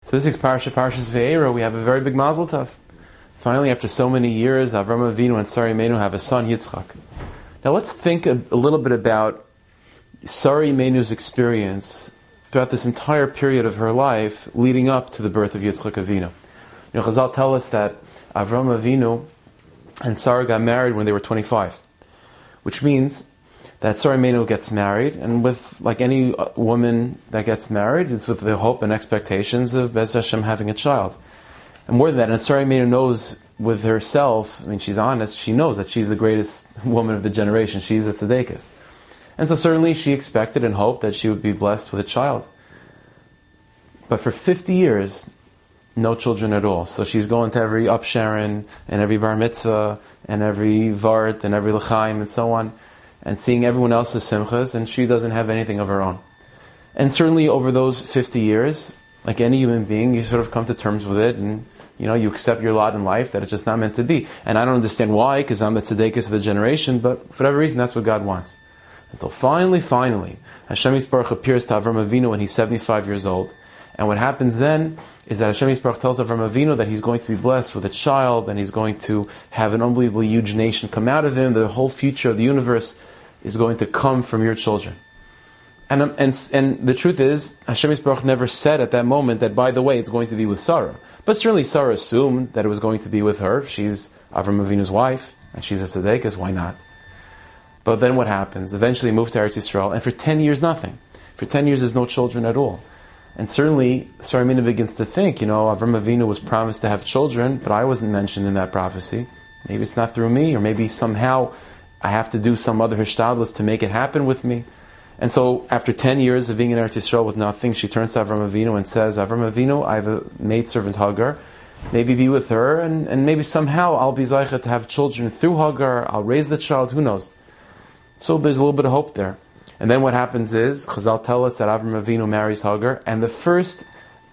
So this week's Parashas Ve'era, we have a very big Mazel Tov. Finally, after so many years, Avraham Avinu and Sarah Imeinu have a son, Yitzchak. Now let's think a little bit about Sarah Imeinu's experience throughout this entire period of her life leading up to the birth of Yitzchak Avinu. Chazal tell us that Avraham Avinu and Sarah got married when they were 25, which means that Sarah Imeinu gets married, and with, like any woman that gets married, it's with the hope and expectations of Bez Hashem having a child. And more than that, and Sarah Imeinu knows with herself, I mean, she's honest, she knows that she's the greatest woman of the generation. She's a tzedekah. And so certainly she expected and hoped that she would be blessed with a child. But for 50 years, no children at all. So she's going to every upsharon, and every bar mitzvah, and every vart, and every l'chaim, and so on, and seeing everyone else's simchas, and she doesn't have anything of her own. And certainly over those 50 years, like any human being, you sort of come to terms with it, and you accept your lot in life, that it's just not meant to be. And I don't understand why, because I'm the tzedekah of the generation, but for whatever reason, that's what God wants. Until finally, Hashem Yisparach appears to Avraham Avinu when he's 75 years old. And what happens then is that Hashem Yisparach tells Avraham Avinu that he's going to be blessed with a child, and he's going to have an unbelievably huge nation come out of him. The whole future of the universe is going to come from your children. And the truth is, Hashem Yisparach never said at that moment that, by the way, it's going to be with Sarah. But certainly Sarah assumed that it was going to be with her. She's Avraham Avinu's wife, and she's a tzedekah, why not? But then what happens? Eventually moved to Eretz Yisrael, and for 10 years nothing. For 10 years there's no children at all. And certainly Sarah Imeinu begins to think, Avraham Avinu was promised to have children, but I wasn't mentioned in that prophecy. Maybe it's not through me, or maybe somehow I have to do some other hishtadlus to make it happen with me. And so after 10 years of being in Eretz Yisrael with nothing, she turns to Avraham Avinu and says, Avraham Avinu, I have a maidservant Hagar. Maybe be with her, and maybe somehow I'll be zaycha to have children through Hagar. I'll raise the child, who knows? So there's a little bit of hope there. And then what happens is, Chazal tell us that Avraham Avinu marries Hagar, and the first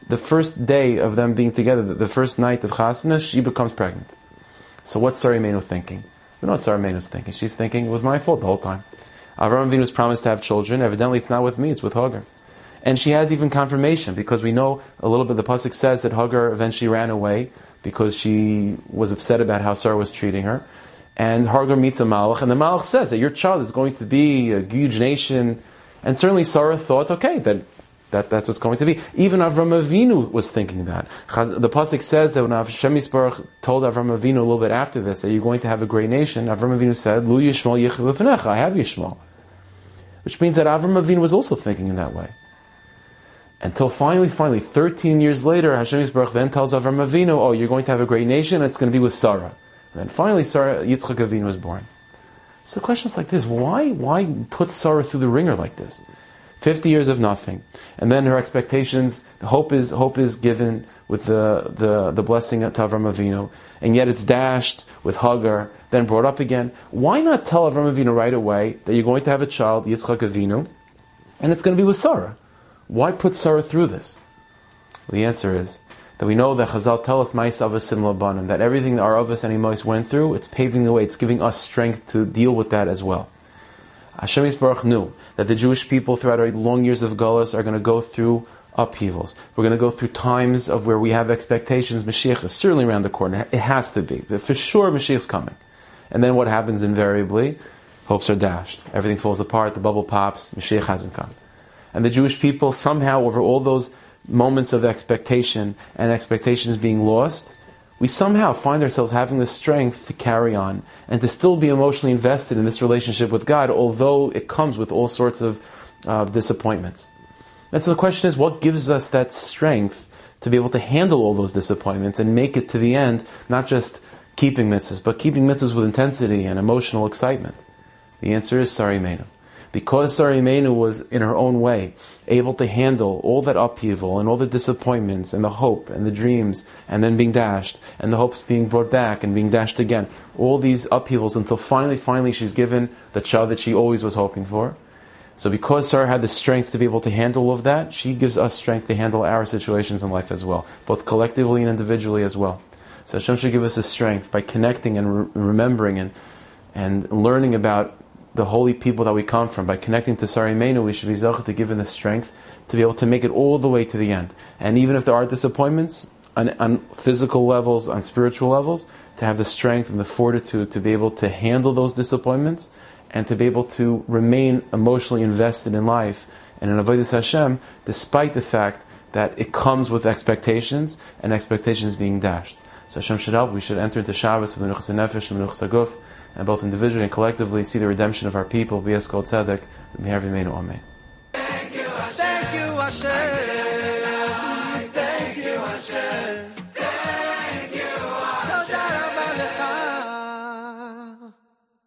day of them being together, the first night of Chasana, she becomes pregnant. So what's Sarah Imeinu thinking? We know what Sarah Imeinu is thinking. She's thinking, it was my fault the whole time. Avraham Avinu was promised to have children. Evidently it's not with me, it's with Hagar. And she has even confirmation, because we know a little bit, the pasuk says that Hagar eventually ran away because she was upset about how Sarah was treating her. And Hagar meets a malach, and the malach says that your child is going to be a huge nation. And certainly Sarah thought, okay, that's what's going to be. Even Avraham Avinu was thinking that. The pasuk says that when Hashem Yisparach told Avraham Avinu a little bit after this that you're going to have a great nation, Avraham Avinu said, Lu Yishmael Yechil Lefnecha, I have Yishmael. Which means that Avraham Avinu was also thinking in that way. Until finally, 13 years later, Hashem Yisparach then tells Avraham Avinu, oh, you're going to have a great nation, and it's going to be with Sarah. And then finally, Yitzchak Avinu was born. So the question is like this: Why put Sarah through the ringer like this? 50 years of nothing, and then her expectations. Hope is given with the blessing to Avraham Avinu, and yet it's dashed with Hagar, then brought up again. Why not tell Avraham Avinu right away that you're going to have a child, Yitzchak Avinu, and it's going to be with Sarah? Why put Sarah through this? Well, the answer is that we know that Chazal tell us Ma'is Avasim Labanim, that everything that our Avos and Imos went through, it's paving the way, it's giving us strength to deal with that as well. Hashem Yisparach knew that the Jewish people throughout our long years of Galus are going to go through upheavals. We're going to go through times of where we have expectations. Mashiach is certainly around the corner. It has to be. For sure Mashiach's coming. And then what happens invariably? Hopes are dashed. Everything falls apart, the bubble pops, Mashiach hasn't come. And the Jewish people somehow, over all those moments of expectation and expectations being lost, we somehow find ourselves having the strength to carry on and to still be emotionally invested in this relationship with God, although it comes with all sorts of disappointments. And so the question is, what gives us that strength to be able to handle all those disappointments and make it to the end, not just keeping mitzvahs, but keeping mitzvahs with intensity and emotional excitement? The answer is Sarah Imeinu. Because Sarah Imeinu was, in her own way, able to handle all that upheaval and all the disappointments and the hope and the dreams and then being dashed and the hopes being brought back and being dashed again, all these upheavals until finally she's given the child that she always was hoping for. So because Sarah had the strength to be able to handle all of that, she gives us strength to handle our situations in life as well, both collectively and individually as well. So Hashem should give us the strength by connecting and remembering and learning about the holy people that we come from. By connecting to Sari Meinu, we should be zocheh to give him the strength to be able to make it all the way to the end. And even if there are disappointments, on physical levels, on spiritual levels, to have the strength and the fortitude to be able to handle those disappointments and to be able to remain emotionally invested in life and in Avodas Hashem, despite the fact that it comes with expectations and expectations being dashed. So Hashem should help. We should enter into Shabbos with Menuchas Nefesh and Menuchas Haguf, and both individually and collectively see the redemption of our people. B'yas Kol Tzedek, Meher V'Meinu Amen. Thank you, Hashem.